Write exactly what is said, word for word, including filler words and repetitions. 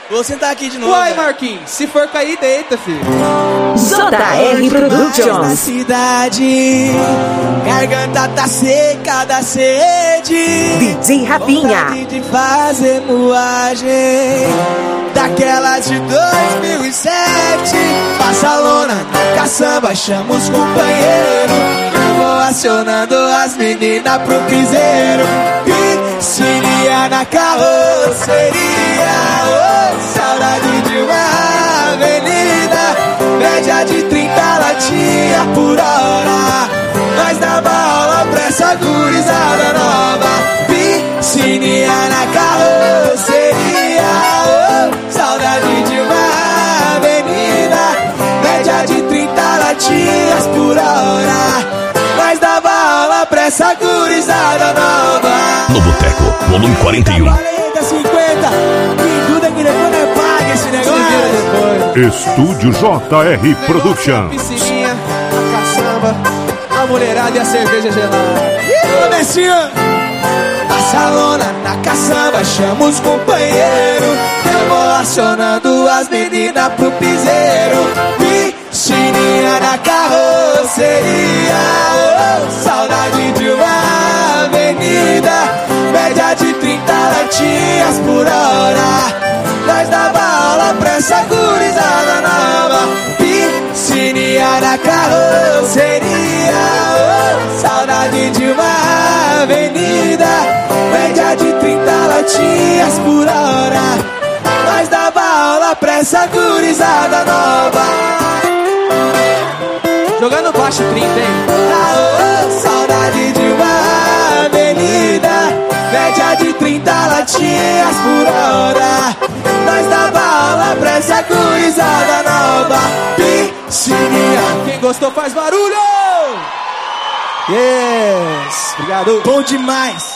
Vou sentar aqui de novo. Uai, Marquinhos, se for cair, deita, filho. J R Productions. Na cidade, garganta tá seca da sede. D J Rafinha. Vontade de fazer moagem daquelas de dois mil e sete. Passa a lona na caçamba, chama os companheiros. Eu vou acionando as meninas pro piseiro. Piscininha na carroceria. Oh, saudade de uma avenida. Média de trinta latinha por hora. Nós dava aula pra essa gurizada nova. Piscininha na carroceria. Oh, saudade de uma avenida. Média de trinta latinhas por hora. Nós dava aula pra essa gurizada nova. No Boteco, volume quarenta e um. quarenta, cinquenta. Quem tudo aqui depois não paga esse negócio. Estúdio J R Productions. Piscininha, a caçamba, a mulherada e a cerveja gelada. Ô, Messinho! Passa a lona na caçamba, chama os companheiros. Eu vou acionando as meninas pro piseiro. Piscininha na carroceria. Oh, saudade de uma avenida. Média de trinta latinhas por hora. Nós dava aula pra essa gurizada nova. Piscininha na carroceria. Oh, saudade de uma avenida. Média de trinta latinhas por hora. Nós dava aula pra essa gurizada nova. Jogando baixo trinta, hein? Oh, saudade de uma avenida. Média de trinta latinhas por hora. Nós dava aula pra essa gurizada nova. Piscininha. Quem gostou faz barulho! Yes. Obrigado. Bom demais.